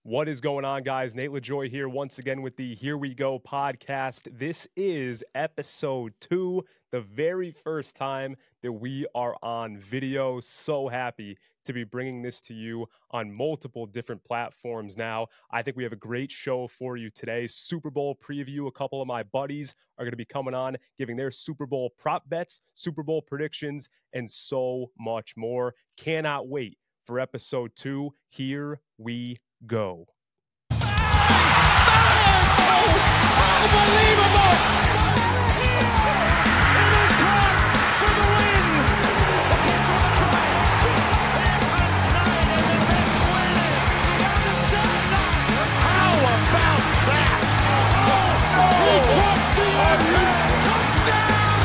What is going on, guys? Nate LaJoy here once again with the Here We Go podcast. This is episode 2, the very first time that we are on video. So happy to be bringing this to you on multiple different platforms now. I think we have a great show for you today. Super Bowl preview. A couple of my buddies are going to be coming on, giving their Super Bowl prop bets, Super Bowl predictions, and so much more. Cannot wait for episode 2. Here we go. Unbelievable! It is time for the win! How about that? He drops the touchdown!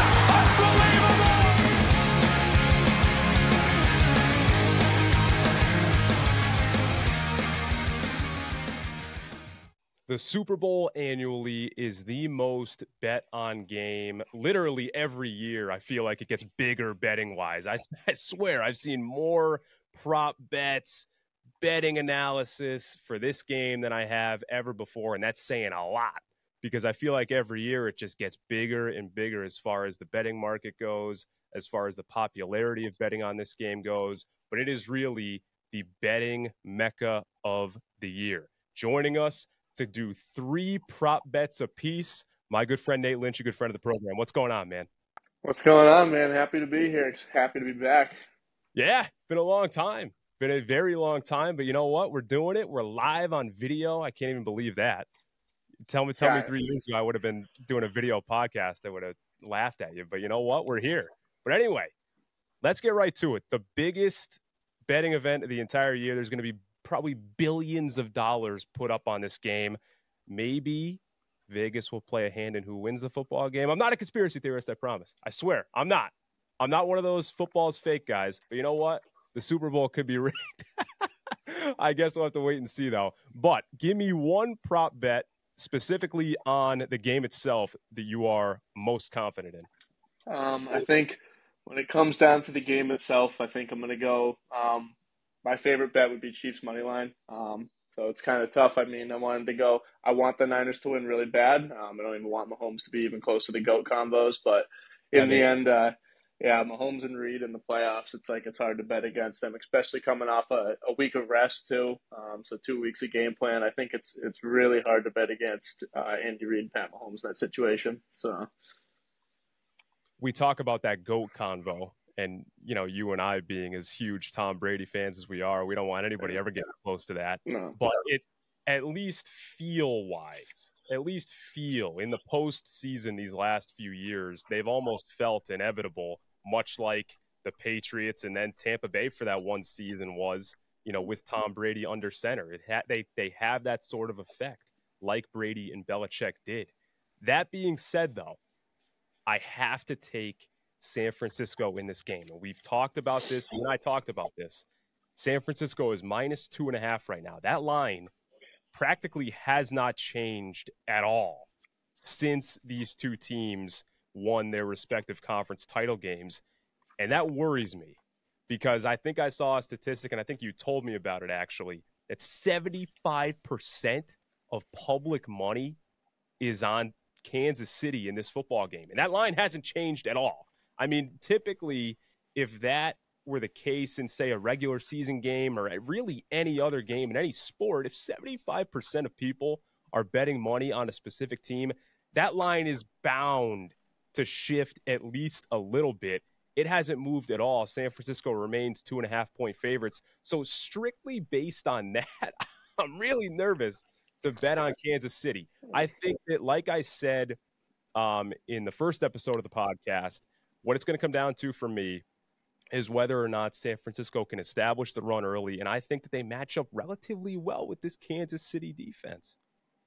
The Super Bowl annually is the most bet on game. Literally every year, I feel like it gets bigger betting-wise. I swear, I've seen more prop bets, betting analysis for this game than I have ever before, and that's saying a lot because I feel like every year it just gets bigger and bigger as far as the betting market goes, as far as the popularity of betting on this game goes, but it is really the betting mecca of the year. Joining us to do 3 prop bets apiece, my good friend Nate Lynch, a good friend of the program. What's going on, man? What's going on, man? Happy to be here. Happy to be back. Yeah, been a long time. Been a very long time, but you know what? We're doing it. We're live on video. I can't even believe that. Tell me 3 years ago I would have been doing a video podcast. I would have laughed at you, but you know what? We're here. But anyway, let's get right to it. The biggest betting event of the entire year. There's going to be probably billions of dollars put up on this game. Maybe Vegas will play a hand in who wins the football game. I'm not a conspiracy theorist, I promise. I swear, I'm not. I'm not one of those football's fake guys. But you know what? The Super Bowl could be rigged. I guess we'll have to wait and see, though. But give me one prop bet specifically on the game itself that you are most confident in. I think when it comes down to the game itself, I think I'm going to go my favorite bet would be Chiefs money line. So it's kind of tough. I mean, I want the Niners to win really bad. I don't even want Mahomes to be even close to the GOAT combos. But in the end, Mahomes and Reed in the playoffs, it's hard to bet against them, especially coming off a week of rest too. So 2 weeks of game plan. I think it's really hard to bet against Andy Reid and Pat Mahomes in that situation. So we talk about that GOAT convo. And, you know, you and I being as huge Tom Brady fans as we are, we don't want anybody ever getting close to that. No. But it at least feel-wise, in the postseason these last few years, they've almost felt inevitable, much like the Patriots and then Tampa Bay for that one season was, you know, with Tom Brady under center. They have that sort of effect like Brady and Belichick did. That being said, though, I have to take San Francisco in this game. And we've talked about this. You and I talked about this. San Francisco is -2.5 right now. That line practically has not changed at all since these two teams won their respective conference title games. And that worries me because I think I saw a statistic, and I think you told me about it actually, that 75% of public money is on Kansas City in this football game. And that line hasn't changed at all. I mean, typically, if that were the case in, say, a regular season game or really any other game in any sport, if 75% of people are betting money on a specific team, that line is bound to shift at least a little bit. It hasn't moved at all. San Francisco remains 2.5-point favorites. So strictly based on that, I'm really nervous to bet on Kansas City. I think that, like I said in the first episode of the podcast, what it's going to come down to for me is whether or not San Francisco can establish the run early, and I think that they match up relatively well with this Kansas City defense.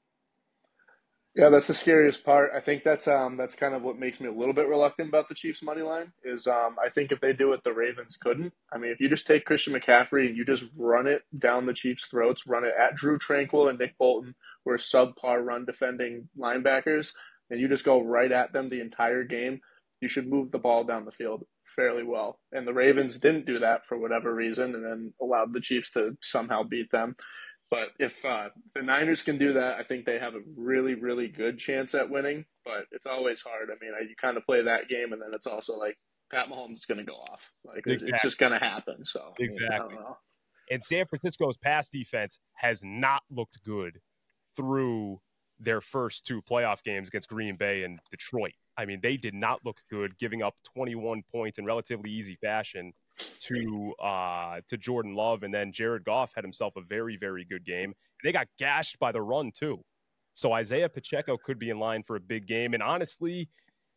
Yeah, that's the scariest part. I think that's kind of what makes me a little bit reluctant about the Chiefs money line is I think if they do it, the Ravens couldn't. I mean, if you just take Christian McCaffrey and you just run it down the Chiefs' throats, run it at Drew Tranquill and Nick Bolton, who are subpar run defending linebackers, and you just go right at them the entire game, you should move the ball down the field fairly well. And the Ravens didn't do that for whatever reason and then allowed the Chiefs to somehow beat them. But if the Niners can do that, I think they have a really, really good chance at winning. But it's always hard. I mean, you kind of play that game, and then it's also like Pat Mahomes is going to go off. Like it's Exactly. just going to happen. So I don't Exactly. know. And San Francisco's pass defense has not looked good through their first two playoff games against Green Bay and Detroit. I mean, they did not look good, giving up 21 points in relatively easy fashion to Jordan Love, and then Jared Goff had himself a very, very good game. They got gashed by the run too. So Isaiah Pacheco could be in line for a big game. And honestly,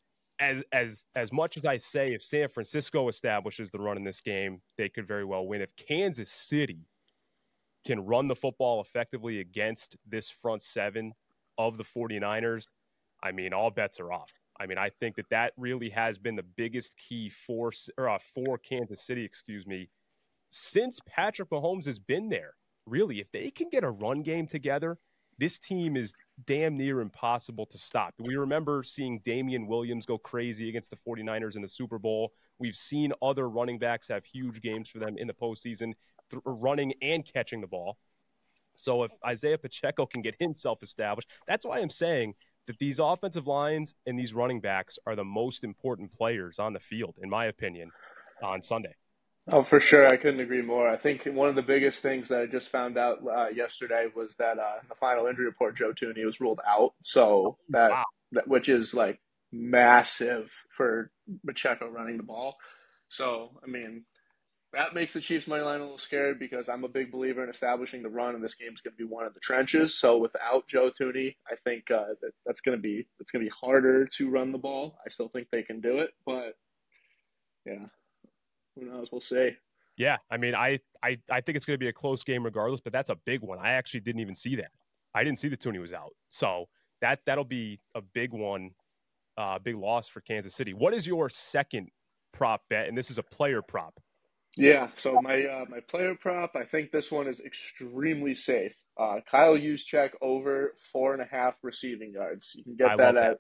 as much as I say, if San Francisco establishes the run in this game, they could very well win. If Kansas City can run the football effectively against this front seven of the 49ers, I mean, all bets are off. I mean, I think that really has been the biggest key for Kansas City, since Patrick Mahomes has been there. Really, if they can get a run game together, this team is damn near impossible to stop. We remember seeing Damian Williams go crazy against the 49ers in the Super Bowl. We've seen other running backs have huge games for them in the postseason, running and catching the ball. So if Isaiah Pacheco can get himself established, that's why I'm saying that these offensive lines and these running backs are the most important players on the field, in my opinion, on Sunday. Oh, for sure. I couldn't agree more. I think one of the biggest things that I just found out yesterday was that in the final injury report, Joe Thuney was ruled out. So that which is like massive for Pacheco running the ball. So, I mean, that makes the Chiefs' money line a little scared because I'm a big believer in establishing the run, and this game's going to be one of the trenches. So without Joe Thuney, I think that's going to be harder to run the ball. I still think they can do it, but yeah. Who knows? We'll see. Yeah, I mean, I think it's going to be a close game regardless, but that's a big one. I actually didn't even see that. I didn't see that Thuney was out. So that'll be a big one, big loss for Kansas City. What is your second prop bet? And this is a player prop. Yeah, so my player prop, I think this one is extremely safe. Kyle Juszczyk over 4.5 receiving yards. You can get that at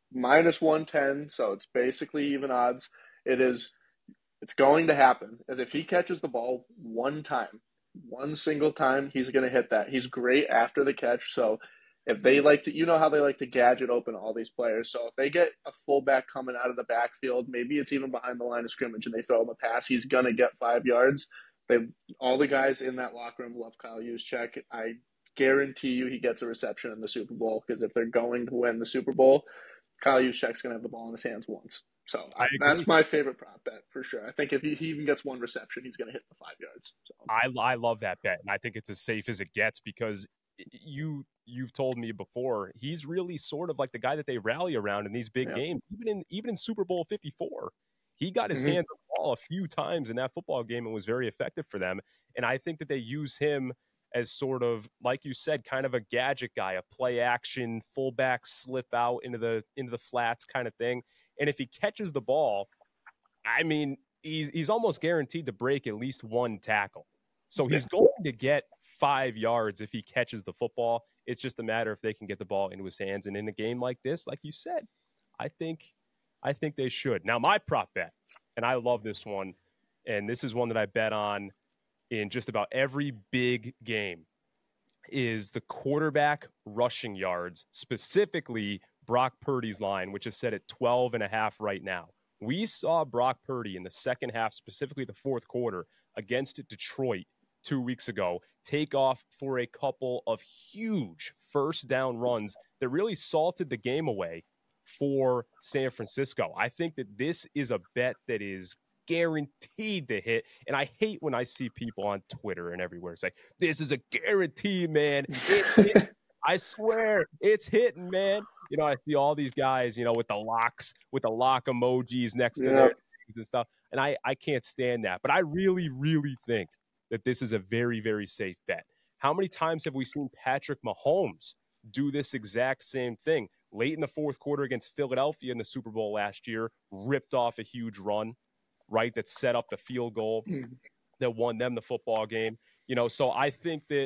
-110, so it's basically even odds. It's going to happen, as if he catches the ball one single time, he's going to hit that. He's great after the catch, so if they like to, how they like to gadget open all these players. So if they get a fullback coming out of the backfield, maybe it's even behind the line of scrimmage, and they throw him a pass, he's going to get 5 yards. All the guys in that locker room love Kyle Juszczyk. I guarantee you he gets a reception in the Super Bowl, because if they're going to win the Super Bowl, Kyle Juszczyk's going to have the ball in his hands once. So that's my favorite prop bet for sure. I think if he even gets one reception, he's going to hit the 5 yards. So. I love that bet, and I think it's as safe as it gets because you've told me before he's really sort of like the guy that they rally around in these big games. Even in Super Bowl 54, he got his hands on the ball a few times in that football game and was very effective for them. And I think that they use him as sort of, like you said, kind of a gadget guy, a play action fullback slip out into the flats kind of thing. And if he catches the ball, I mean, he's almost guaranteed to break at least one tackle. So he's going to get 5 yards if he catches the football. It's just a matter if they can get the ball into his hands. And in a game like this, like you said, I think they should. Now, my prop bet, and I love this one, and this is one that I bet on in just about every big game, is the quarterback rushing yards, specifically Brock Purdy's line, which is set at 12.5 right now. We saw Brock Purdy in the second half, specifically the fourth quarter, against Detroit 2 weeks ago, take off for a couple of huge first down runs that really salted the game away for San Francisco. I think that this is a bet that is guaranteed to hit. And I hate when I see people on Twitter and everywhere say, this is a guarantee, man. I swear it's hitting, man. I see all these guys, with the lock emojis next to their names and stuff. And I can't stand that. But I really, really think that this is a very, very safe bet. How many times have we seen Patrick Mahomes do this exact same thing? Late in the fourth quarter against Philadelphia in the Super Bowl last year, ripped off a huge run, right, that set up the field goal that won them the football game. So I think that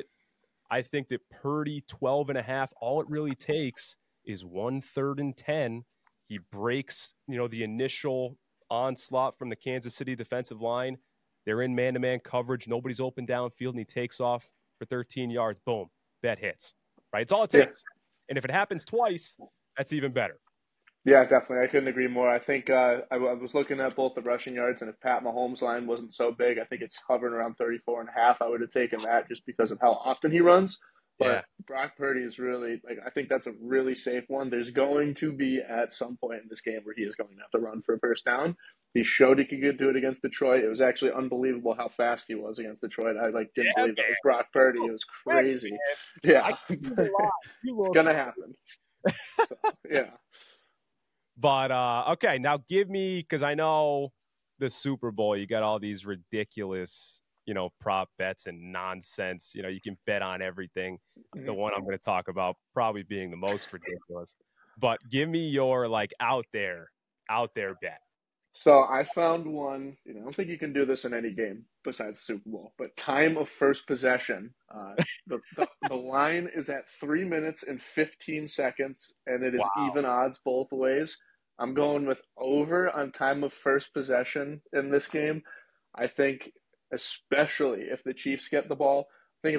Purdy 12.5, all it really takes is 1 3rd and 10. He breaks, the initial onslaught from the Kansas City defensive line. They're in man-to-man coverage. Nobody's open downfield, and he takes off for 13 yards, boom, bet hits. Right? It's all it takes. And if it happens twice, that's even better. Yeah, definitely. I couldn't agree more. I think I was looking at both the rushing yards, and if Pat Mahomes' line wasn't so big, I think it's hovering around 34.5. I would have taken that just because of how often he runs. But Yeah. Brock Purdy is really, I think that's a really safe one. There's going to be at some point in this game where he is going to have to run for a first down. He showed he could do it against Detroit. It was actually unbelievable how fast he was against Detroit. I didn't believe that was Brock Purdy. It was crazy. Yeah. It's going to happen. So, yeah. But, okay, now give me, because I know the Super Bowl, you got all these ridiculous, prop bets and nonsense. You can bet on everything. The one I'm going to talk about probably being the most ridiculous. But give me your, out there bet. So I found one. I don't think you can do this in any game besides Super Bowl, but time of first possession. The line is at 3 minutes and 15 seconds, and it is even odds both ways. I'm going with over on time of first possession in this game. I think, especially if the Chiefs get the ball.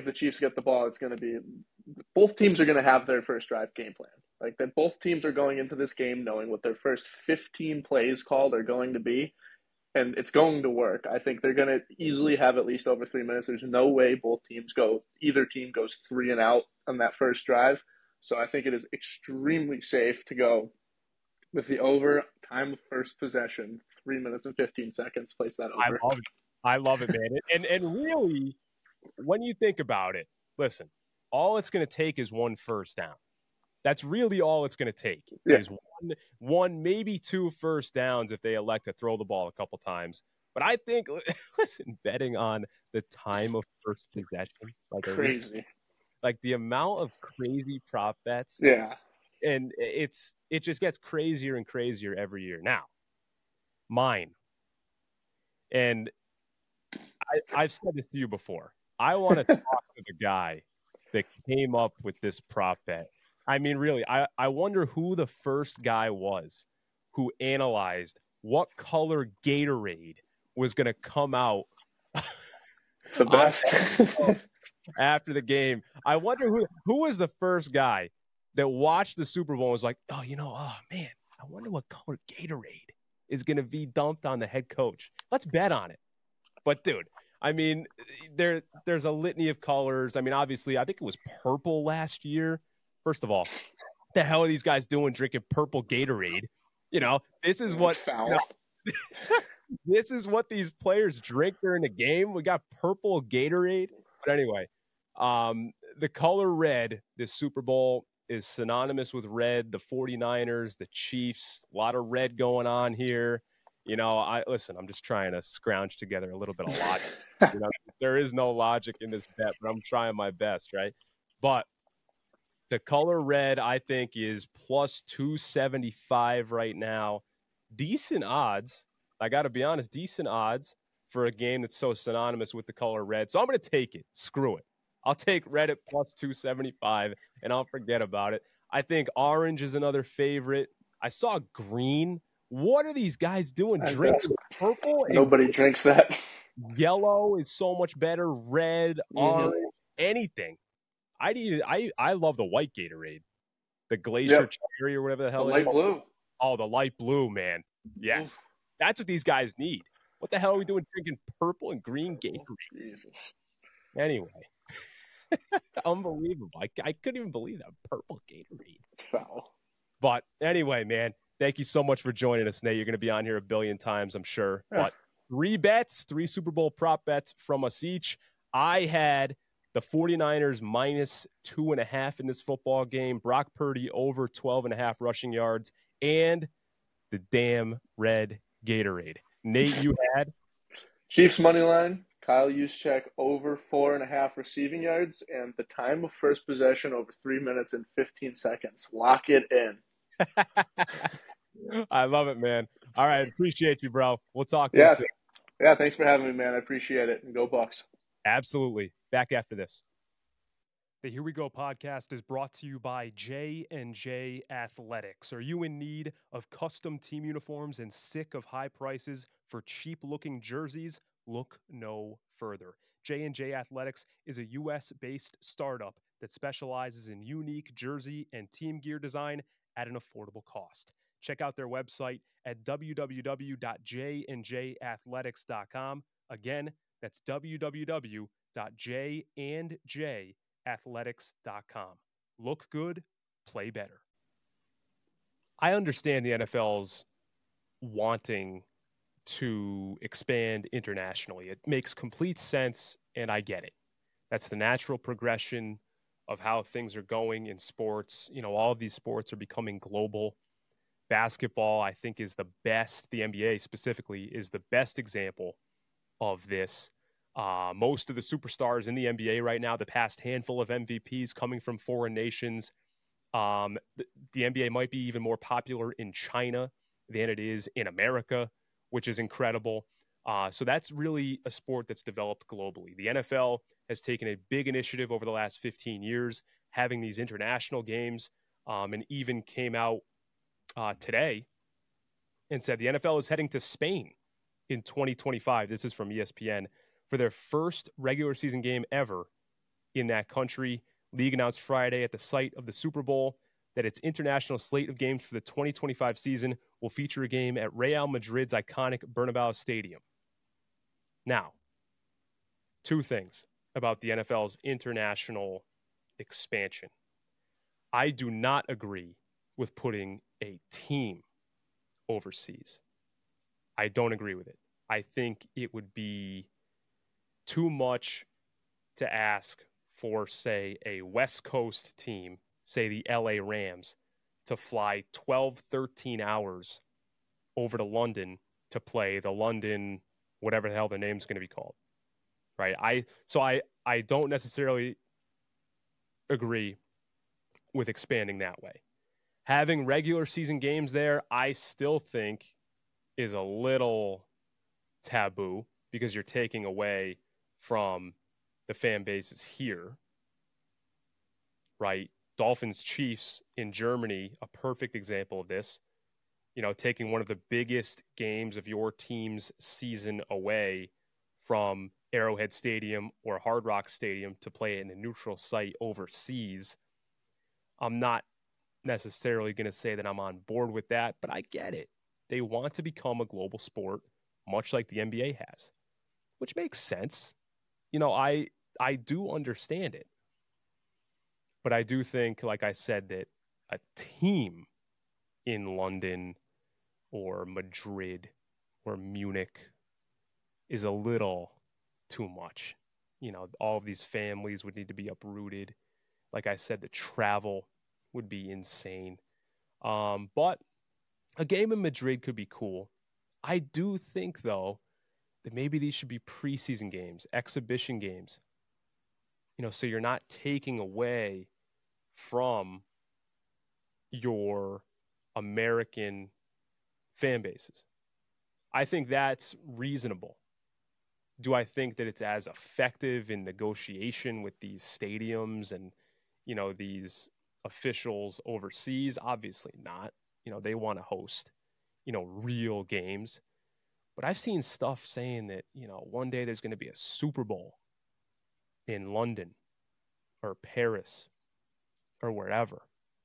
It's going to be both teams are going to have their first drive game plan. That both teams are going into this game knowing what their first 15 plays called are going to be, and it's going to work. I think they're going to easily have at least over 3 minutes. There's no way either team goes 3 and out on that first drive. So I think it is extremely safe to go with the over time of first possession, 3 minutes and 15 seconds. Place that over. I love it, man. And really, when you think about it, listen, all it's going to take is one first down. That's really all it's going to take is one, maybe 2 first downs if they elect to throw the ball a couple times. But I think, listen, betting on the time of first possession, crazy, the amount of crazy prop bets. Yeah. And it just gets crazier and crazier every year. Now, mine, and I've said this to you before. I want to talk to the guy that came up with this prop bet. I mean, really, I wonder who the first guy was who analyzed what color Gatorade was going to come out. The best. After the game. I wonder who was the first guy that watched the Super Bowl and was like, oh man, I wonder what color Gatorade is going to be dumped on the head coach. Let's bet on it. But, dude, I mean, there's a litany of colors. I mean, obviously, I think it was purple last year. First of all, what the hell are these guys doing drinking purple Gatorade? This is what this is what these players drink during the game. We got purple Gatorade. But anyway, the color red, this Super Bowl is synonymous with red. The 49ers, the Chiefs, a lot of red going on here. I'm just trying to scrounge together a little bit of logic. There is no logic in this bet, but I'm trying my best, right? But the color red, I think, is plus 275 right now. Decent odds. I got to be honest, decent odds for a game that's so synonymous with the color red. So I'm going to take it. Screw it. I'll take red at plus 275, and I'll forget about it. I think orange is another favorite. I saw green. What are these guys doing? Drinking purple? Nobody drinks that. Yellow is so much better. Red, orange, anything. I love the white Gatorade, the Glacier Cherry or whatever the hell it is. Light blue. Oh, the light blue, man. Yes, that's what these guys need. What the hell are we doing drinking purple and green Gatorade? Jesus. Anyway, unbelievable. I couldn't even believe that purple Gatorade. Foul. But anyway, man, thank you so much for joining us, Nate. You're going to be on here a billion times, I'm sure. Yeah. But 3 Super Bowl prop bets from us each. I had the 49ers minus 2.5 in this football game. Brock Purdy over 12.5 rushing yards. And the damn red Gatorade. Nate, you had? Chiefs money line. Kyle Juszczyk over 4.5 receiving yards. And the time of first possession over 3 minutes and 15 seconds. Lock it in. I love it, man. All right. Appreciate you, bro. We'll talk to you soon. Yeah, thanks for having me, man. I appreciate it. And go Bucs. Absolutely. Back after this. The Here We Go podcast is brought to you by J&J Athletics. Are you in need of custom team uniforms and sick of high prices for cheap-looking jerseys? look no further. J&J Athletics is a U.S.-based startup that specializes in unique jersey and team gear design at an affordable cost. Check out their website at www.jandjathletics.com. Again, that's www.jandjathletics.com. Look good, play better. I understand the NFL's wanting to expand internationally. It makes complete sense, and I get it. That's the natural progression of how things are going in sports. You know, all of these sports are becoming global. Basketball, I think, is the best. The NBA specifically is the best example of this. Most of the superstars in the NBA right now, the past handful of MVPs coming from foreign nations. The NBA might be even more popular in China than it is in America, which is incredible. So that's really a sport that's developed globally. The NFL has taken a big initiative over the last 15 years, having these international games, and even came out today and said the NFL is heading to Spain in 2025. This is from ESPN, for their first regular season game ever in that country. League announced Friday at the site of the Super Bowl that its international slate of games for the 2025 season will feature a game at Real Madrid's iconic Bernabeu Stadium. Now, two things about the NFL's international expansion. I do not agree with putting a team overseas. I don't agree with it. I think it would be too much to ask for, say, a West Coast team, say the LA Rams, to fly 12, 13 hours over to London to play the London, whatever the hell their name's going to be called, right? I don't necessarily agree with expanding that way. Having regular season games there, I still think is a little taboo because you're taking away from the fan bases here, right? Dolphins Chiefs in Germany, a perfect example of this. You know, taking one of the biggest games of your team's season away from Arrowhead Stadium or Hard Rock Stadium to play in a neutral site overseas. I'm not necessarily going to say that I'm on board with that, but I get it. They want to become a global sport, much like the NBA has, which makes sense. You know, I do understand it. But I do think, like I said, that a team in London or Madrid or Munich is a little too much. You know, all of these families would need to be uprooted. Like I said, the travel would be insane. But a game in Madrid could be cool. I do think, though, that maybe these should be preseason games, exhibition games. You know, so you're not taking away from your American fan bases. I think that's reasonable. Do I think that it's as effective in negotiation with these stadiums and, you know, these officials overseas? Obviously not. You know, they want to host, you know, real games. But I've seen stuff saying that, you know, one day there's going to be a Super Bowl in London or Paris or wherever.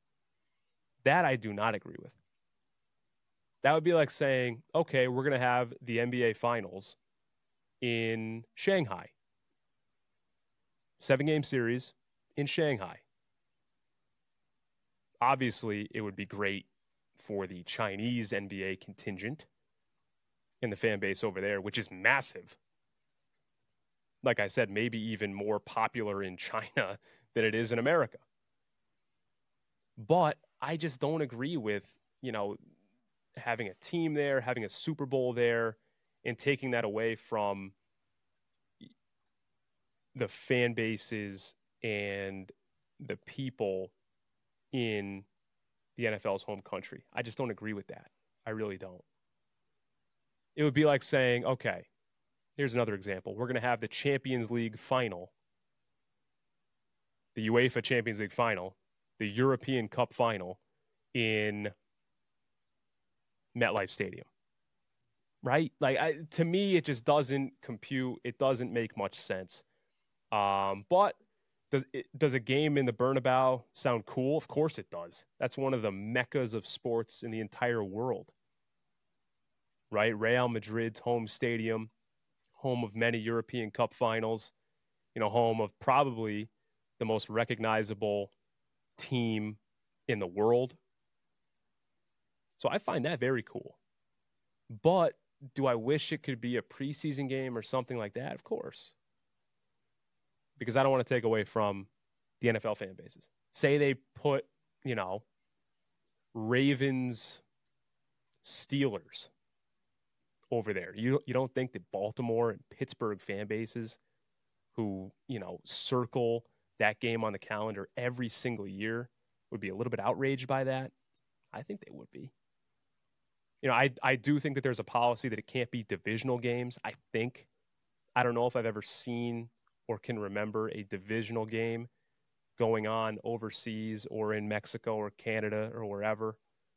That I do not agree with. That would be like saying, okay, we're going to have the NBA Finals in Shanghai. 7-game series in Shanghai. Obviously, it would be great for the Chinese NBA contingent and the fan base over there, which is massive. Like I said, maybe even more popular in China than it is in America. But I just don't agree with, you know, having a team there, having a Super Bowl there, and taking that away from the fan bases and the people in the NFL's home country. I just don't agree with that. I really don't. It would be like saying, okay, here's another example. We're going to have the Champions League final, the UEFA Champions League final, the European Cup final in MetLife Stadium. right? Like to me, it just doesn't compute. It doesn't make much sense. But does a game in the Bernabeu sound cool? Of course it does. That's one of the meccas of sports in the entire world, right? Real Madrid's home stadium, home of many European Cup finals, home of probably the most recognizable team in the world. So I find that very cool. But do I wish it could be a preseason game or something like that? Of course. Because I don't want to take away from the NFL fan bases. Say they put, Ravens, Steelers over there. You don't think that Baltimore and Pittsburgh fan bases who, circle that game on the calendar every single year would be a little bit outraged by that? I think they would be. I do think that there's a policy that it can't be divisional games. I don't know if I've ever seen or can remember a divisional game going on overseas or in Mexico or Canada or wherever.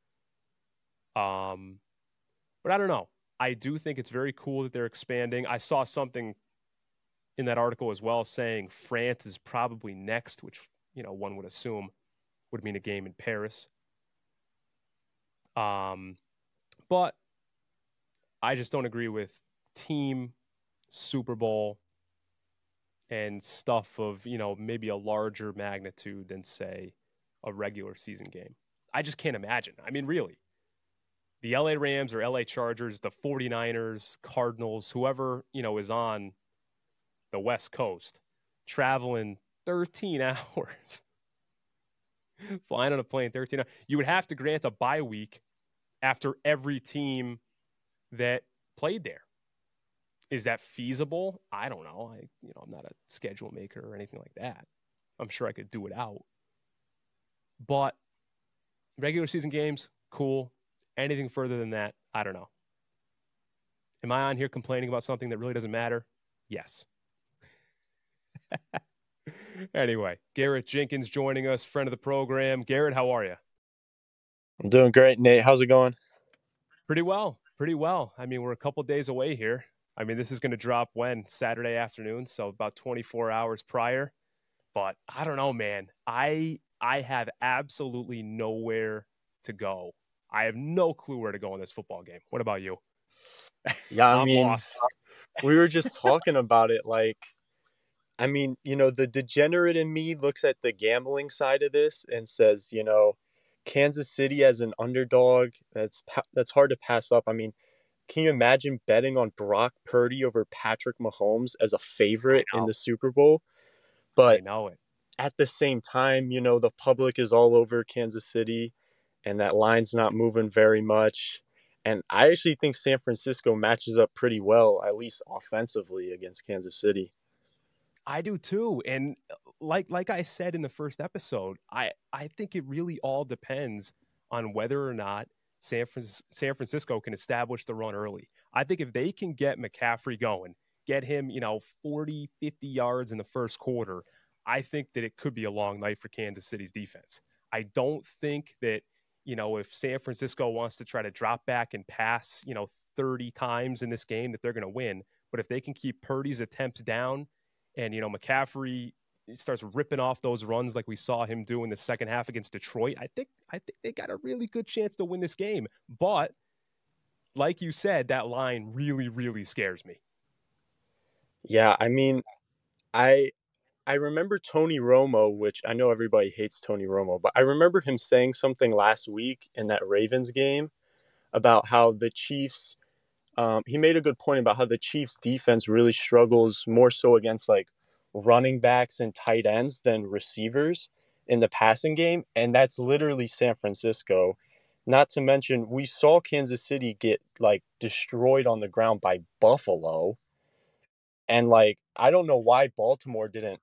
But I don't know. I do think it's very cool that they're expanding. I saw something in that article as well saying France is probably next, which, one would assume would mean a game in Paris. But I just don't agree with team Super Bowl and stuff of, maybe a larger magnitude than, say, a regular season game. I just can't imagine. I mean, really. The LA Rams or LA Chargers, the 49ers, Cardinals, whoever, is on the West Coast, traveling 13 hours, flying on a plane 13 hours. You would have to grant a bye week after every team that played there. Is that feasible? I don't know. I'm not a schedule maker or anything like that. I'm sure I could do it out. But regular season games, cool. Anything further than that, I don't know. Am I on here complaining about something that really doesn't matter? Yes. Anyway, Garrett Jenkins joining us, friend of the program. Garrett, how are you? I'm doing great, Nate. How's it going? Pretty well. I mean, we're a couple days away here. I mean, this is going to drop when? Saturday afternoon, so about 24 hours prior. But I don't know, man. I have absolutely nowhere to go. I have no clue where to go in this football game. What about you? Yeah, I'm lost. We were just talking about it. The degenerate in me looks at the gambling side of this and says, Kansas City as an underdog, that's hard to pass up. I mean, can you imagine betting on Brock Purdy over Patrick Mahomes as a favorite in the Super Bowl? But I know it. At the same time, the public is all over Kansas City, and that line's not moving very much. And I actually think San Francisco matches up pretty well, at least offensively, against Kansas City. I do too. And like I said in the first episode, I think it really all depends on whether or not San Francisco can establish the run early. I think if they can get McCaffrey going, get him, 40, 50 yards in the first quarter, I think that it could be a long night for Kansas City's defense. I don't think that, if San Francisco wants to try to drop back and pass, 30 times in this game, that they're going to win. But if they can keep Purdy's attempts down and, McCaffrey starts ripping off those runs like we saw him do in the second half against Detroit, I think they got a really good chance to win this game. But like you said, that line really, really scares me. Yeah, I mean, I remember Tony Romo, which I know everybody hates Tony Romo, but I remember him saying something last week in that Ravens game about how the Chiefs, he made a good point about how the Chiefs defense really struggles more so against like running backs and tight ends than receivers in the passing game. And that's literally San Francisco. Not to mention, we saw Kansas City get like destroyed on the ground by Buffalo. And like, I don't know why Baltimore didn't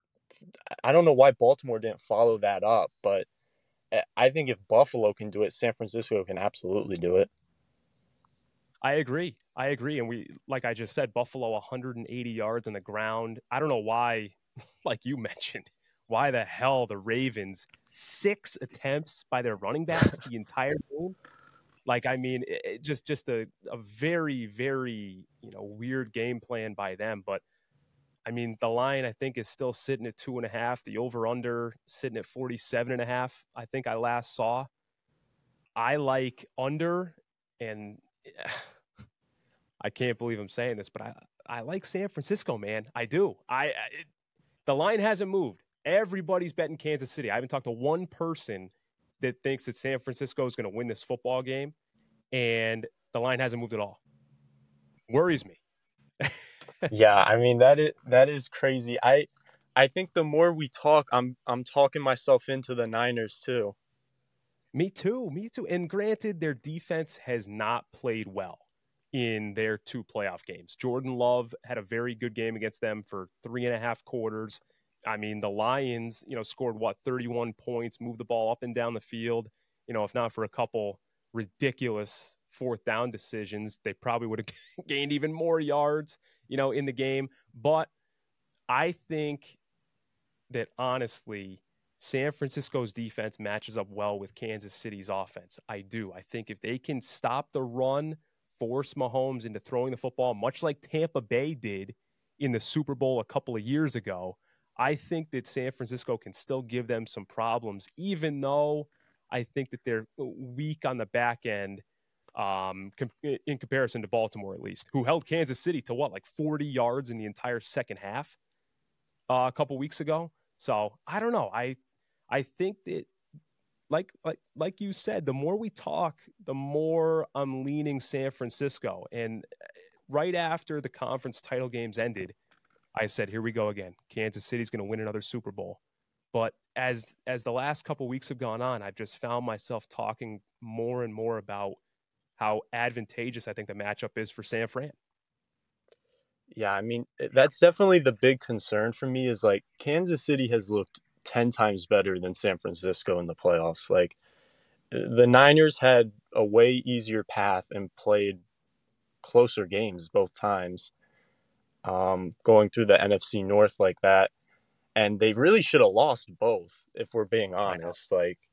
follow that up, but I think if Buffalo can do it, San Francisco can absolutely do it. I agree. And like I just said, Buffalo 180 yards on the ground. I don't know why, like you mentioned, why the hell the Ravens 6 attempts by their running backs the entire game. Like, I mean, just a very, very, weird game plan by them. But I mean, the line I think is still sitting at 2.5. The over under sitting at 47.5. I think I last saw. I like under, and I can't believe I'm saying this, but I like San Francisco, man. I do. The line hasn't moved. Everybody's betting Kansas City. I haven't talked to one person that thinks that San Francisco is going to win this football game, and the line hasn't moved at all. Worries me. Yeah, I mean that is crazy. I think the more we talk, I'm talking myself into the Niners too. Me too. And granted, their defense has not played well in their 2 playoff games. Jordan Love had a very good game against them for 3.5 quarters. I mean, the Lions, scored 31 points, moved the ball up and down the field. If not for a couple ridiculous 4th down decisions, they probably would have gained even more yards, in the game. But I think that honestly, San Francisco's defense matches up well with Kansas City's offense. I do. I think if they can stop the run, force Mahomes into throwing the football, much like Tampa Bay did in the Super Bowl a couple of years ago, I think that San Francisco can still give them some problems, even though I think that they're weak on the back end in comparison to Baltimore, at least, who held Kansas City to 40 yards in the entire second half a couple weeks ago. So I don't know. I think that, like you said, the more we talk, the more I'm leaning San Francisco. And right after the conference title games ended, I said, here we go again. Kansas City's going to win another Super Bowl. But as the last couple weeks have gone on, I've just found myself talking more and more about how advantageous I think the matchup is for San Fran. Yeah, I mean, that's definitely the big concern for me is Kansas City has looked 10 times better than San Francisco in the playoffs. The Niners had a way easier path and played closer games both times, going through the NFC North like that. And they really should have lost both, if we're being honest.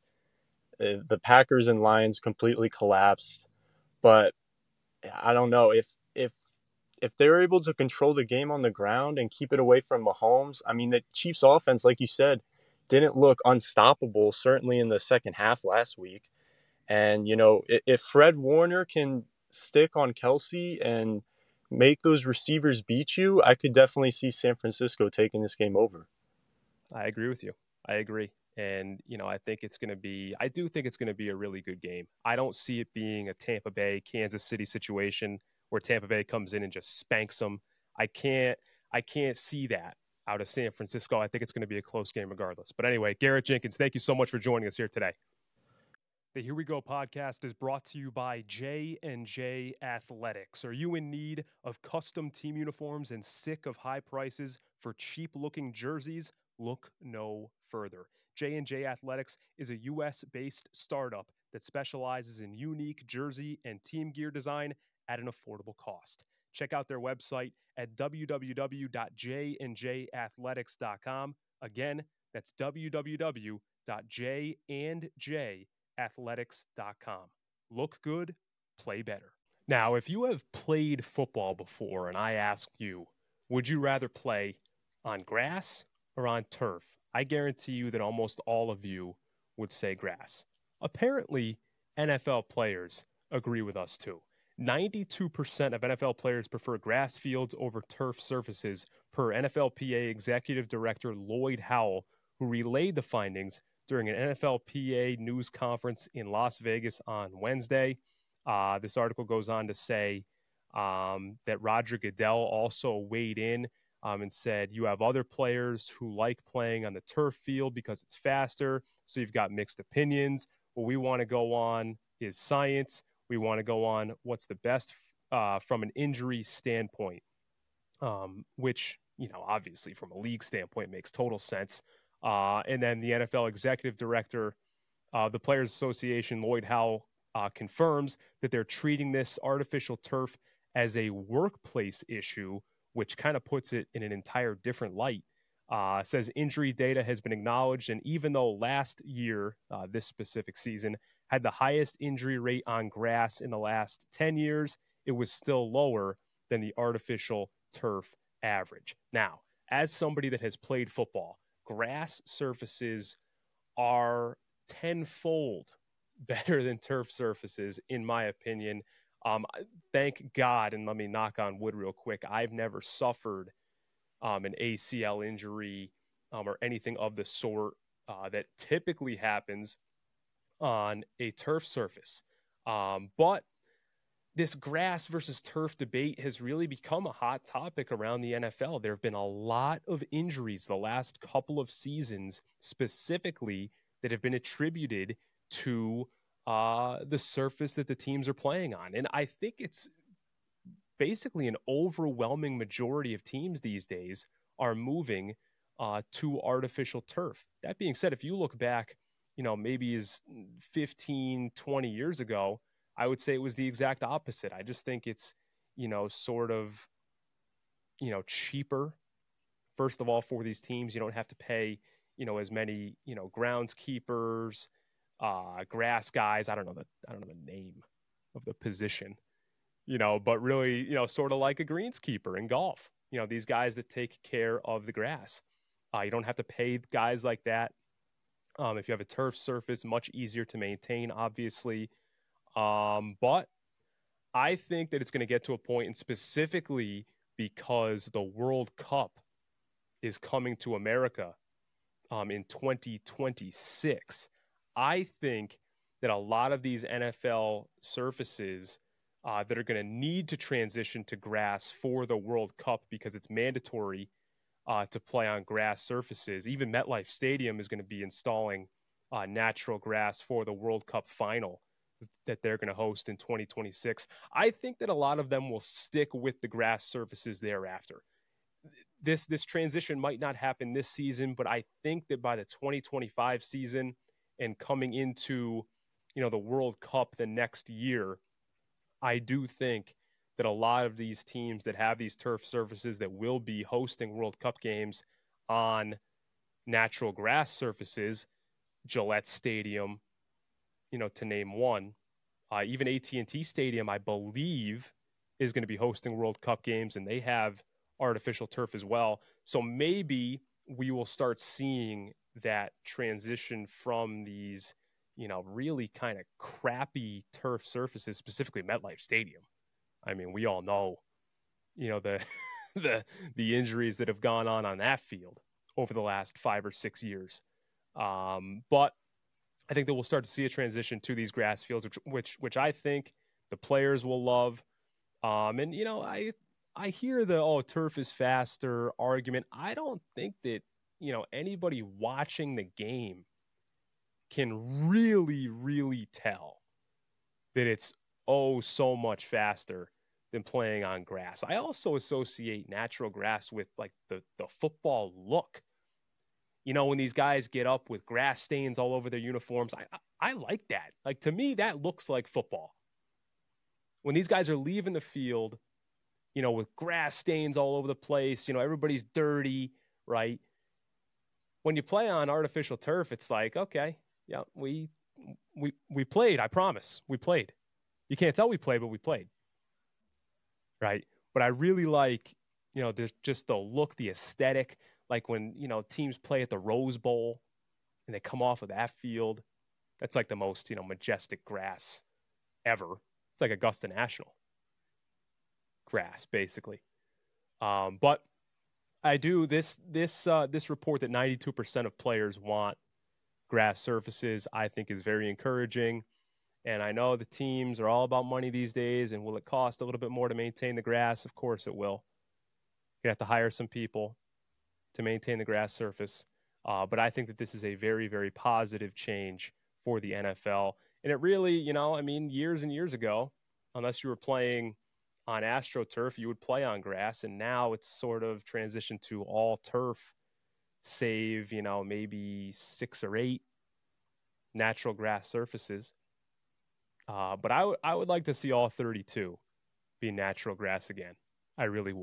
The Packers and Lions completely collapsed. But I don't know if they're able to control the game on the ground and keep it away from Mahomes. I mean, the Chiefs offense, like you said, didn't look unstoppable, certainly in the second half last week. And, if Fred Warner can stick on Kelsey and make those receivers beat you, I could definitely see San Francisco taking this game over. I agree with you. I agree. And, I do think it's going to be a really good game. I don't see it being a Tampa Bay, Kansas City situation where Tampa Bay comes in and just spanks them. I can't see that out of San Francisco. I think it's going to be a close game regardless. But anyway, Garrett Jenkins, thank you so much for joining us here today. The Here We Go podcast is brought to you by J&J Athletics. Are you in need of custom team uniforms and sick of high prices for cheap-looking jerseys? Look no further. J&J Athletics is a U.S.-based startup that specializes in unique jersey and team gear design at an affordable cost. Check out their website at www.jandjathletics.com. Again, that's www.jandjathletics.com. Look good, play better. Now, if you have played football before and I asked you, would you rather play on grass or on turf? I guarantee you that almost all of you would say grass. Apparently, NFL players agree with us too. 92% of NFL players prefer grass fields over turf surfaces, per NFLPA Executive Director Lloyd Howell, who relayed the findings during an NFLPA news conference in Las Vegas on Wednesday. This article goes on to say that Roger Goodell also weighed in and said, you have other players who like playing on the turf field because it's faster, so you've got mixed opinions. What we want to go on is science. We want to go on what's the best from an injury standpoint, which, obviously from a league standpoint makes total sense. And then the NFL executive director, the Players Association, Lloyd Howell, confirms that they're treating this artificial turf as a workplace issue, which kind of puts it in an entire different light. Says injury data has been acknowledged, and even though last year, this specific season, had the highest injury rate on grass in the last 10 years, it was still lower than the artificial turf average. Now, as somebody that has played football, grass surfaces are tenfold better than turf surfaces, in my opinion. Thank God, and let me knock on wood real quick, I've never suffered an ACL injury or anything of the sort that typically happens on a turf surface. But this grass versus turf debate has really become a hot topic around the NFL. There have been a lot of injuries the last couple of seasons specifically that have been attributed to the surface that the teams are playing on. And I think it's basically an overwhelming majority of teams these days are moving to artificial turf. That being said, if you look back, maybe as 15, 20 years ago, I would say it was the exact opposite. I just think it's, sort of, cheaper. First of all, for these teams, you don't have to pay, as many, groundskeepers, grass guys. I don't know the name of the position, but really, sort of like a greenskeeper in golf. These guys that take care of the grass. You don't have to pay guys like that. If you have a turf surface, much easier to maintain, obviously. But I think that it's going to get to a point, and specifically because the World Cup is coming to America in 2026, I think that a lot of these NFL surfaces that are going to need to transition to grass for the World Cup, because it's mandatory to play on grass surfaces. Even MetLife Stadium is going to be installing natural grass for the World Cup final that they're going to host in 2026. I think that a lot of them will stick with the grass surfaces thereafter. This transition might not happen this season, but I think that by the 2025 season and coming into, the World Cup the next year, I do think that a lot of these teams that have these turf surfaces that will be hosting World Cup games on natural grass surfaces, Gillette Stadium, to name one, even AT&T Stadium, I believe, is going to be hosting World Cup games, and they have artificial turf as well. So maybe we will start seeing that transition from these, really kind of crappy turf surfaces, specifically MetLife Stadium. I mean, we all know, the the injuries that have gone on that field over the last 5 or 6 years. But I think that we'll start to see a transition to these grass fields, which I think the players will love. And I hear the turf is faster argument. I don't think that anybody watching the game can really, really tell that it's so much faster than playing on grass. I also associate natural grass with like the football look. When these guys get up with grass stains all over their uniforms, I like that. Like, to me, that looks like football. When these guys are leaving the field, with grass stains all over the place, everybody's dirty, right? When you play on artificial turf, it's like, okay, yeah, we played, I promise. We played. You can't tell we played, but we played. Right? But I really like, there's just the look, the aesthetic, like when, teams play at the Rose Bowl and they come off of that field. That's like the most, majestic grass ever. It's like Augusta National grass, basically. But I do this report that 92% of players want grass surfaces, I think, is very encouraging. And I know the teams are all about money these days, and will it cost a little bit more to maintain the grass? Of course it will. You have to hire some people to maintain the grass surface. But I think that this is a very, very positive change for the NFL. And it really, years and years ago, unless you were playing on AstroTurf, you would play on grass. And now it's sort of transitioned to all turf, save, maybe 6 or 8 natural grass surfaces. But I would like to see all 32 be natural grass again. I really would.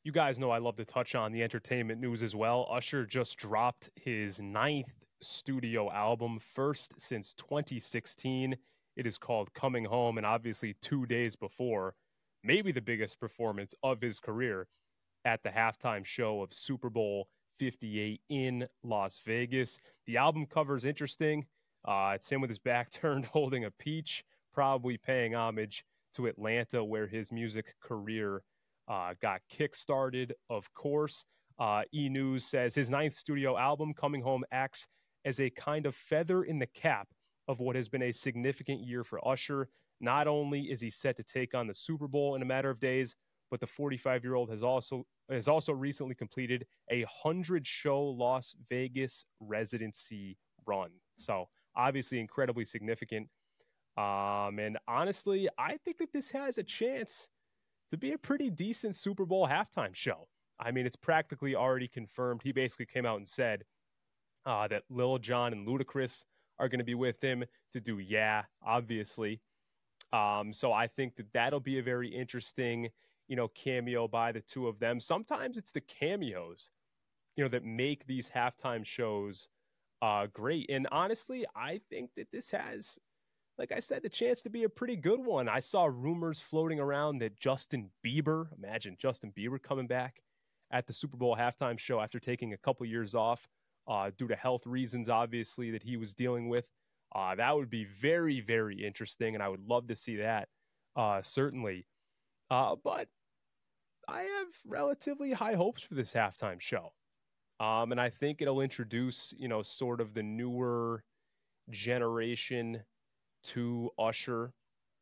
You guys know I love to touch on the entertainment news as well. Usher just dropped his 9th studio album, first since 2016. It is called Coming Home, and obviously 2 days before, maybe the biggest performance of his career at the halftime show of Super Bowl 58 in Las Vegas. The album cover is interesting. It's him with his back turned holding a peach, probably paying homage to Atlanta, where his music career got kickstarted, of course. E! News says his 9th studio album, Coming Home, acts as a kind of feather in the cap of what has been a significant year for Usher. Not only is he set to take on the Super Bowl in a matter of days, but the 45-year-old has also recently completed a 100-show Las Vegas residency run. So obviously incredibly significant. And honestly, I think that this has a chance to be a pretty decent Super Bowl halftime show. I mean, it's practically already confirmed. He basically came out and said that Lil Jon and Ludacris are going to be with him to do Yeah, obviously. So I think that that'll be a very interesting, cameo by the two of them. Sometimes it's the cameos, that make these halftime shows great. And honestly, I think that this has, like I said, the chance to be a pretty good one. I saw rumors floating around that Justin Bieber, imagine Justin Bieber coming back at the Super Bowl halftime show after taking a couple years off due to health reasons, obviously, that he was dealing with. That would be very, very interesting, and I would love to see that, certainly. But I have relatively high hopes for this halftime show. And I think it'll introduce, sort of the newer generation to Usher.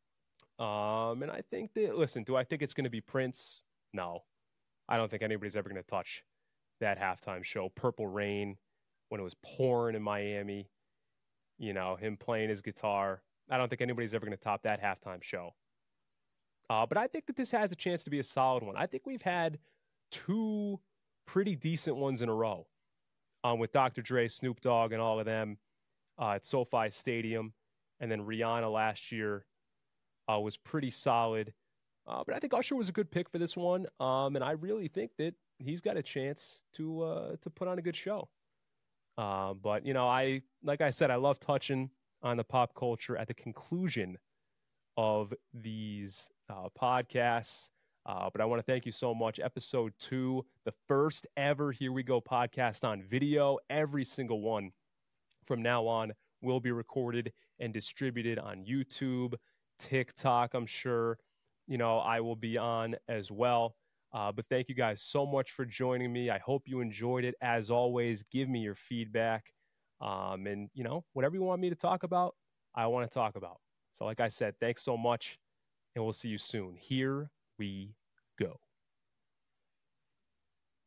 And I think that, listen, do I think it's going to be Prince? No. I don't think anybody's ever going to touch that halftime show. Purple Rain, when it was pouring in Miami, him playing his guitar. I don't think anybody's ever going to top that halftime show. But I think that this has a chance to be a solid one. I think we've had 2 pretty decent ones in a row with Dr. Dre, Snoop Dogg, and all of them at SoFi Stadium. And then Rihanna last year was pretty solid. But I think Usher was a good pick for this one. And I really think that he's got a chance to put on a good show. But, like I said, I love touching on the pop culture at the conclusion of these podcasts. But I want to thank you so much. Episode 2, the first ever Here We Go podcast on video. Every single one from now on will be recorded and distributed on YouTube, TikTok, I'm sure. I will be on as well. But thank you guys so much for joining me. I hope you enjoyed it. As always, give me your feedback. And, whatever you want me to talk about, I want to talk about. So like I said, thanks so much, and we'll see you soon. Here we go.